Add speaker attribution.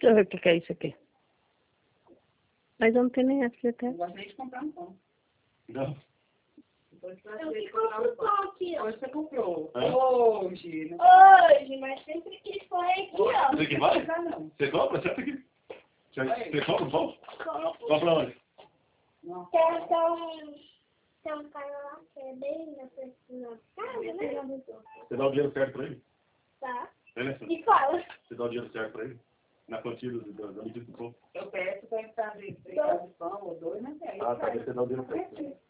Speaker 1: Deixa eu ver o que é isso aqui. Mas eu não tenho nem essa até.
Speaker 2: Eu gostaria de comprar um pão.
Speaker 3: Não.
Speaker 2: Depois você
Speaker 4: Eu
Speaker 2: vai
Speaker 4: que compro o pão aqui, ó.
Speaker 2: Hoje você comprou.
Speaker 3: É?
Speaker 2: Hoje. Não
Speaker 4: Hoje, mas sempre que foi aqui, ó.
Speaker 3: Você que vai?
Speaker 2: precisa não.
Speaker 3: Você compra? Senta aqui. Você compra o pão?
Speaker 4: Compro.
Speaker 3: Compra onde?
Speaker 2: Não.
Speaker 4: Tem um cara lá que é bem na frente da casa, né?
Speaker 3: Você dá o dinheiro certo pra ele?
Speaker 4: Tá.
Speaker 3: É, né, senhor?
Speaker 4: E fala.
Speaker 3: Você dá o dinheiro certo pra ele? Na quantia da medida do pão?
Speaker 2: Eu peço para entrar de pão ou dois, mas aí.
Speaker 3: Ah, tá. Você dá o dinheiro certo pra ele.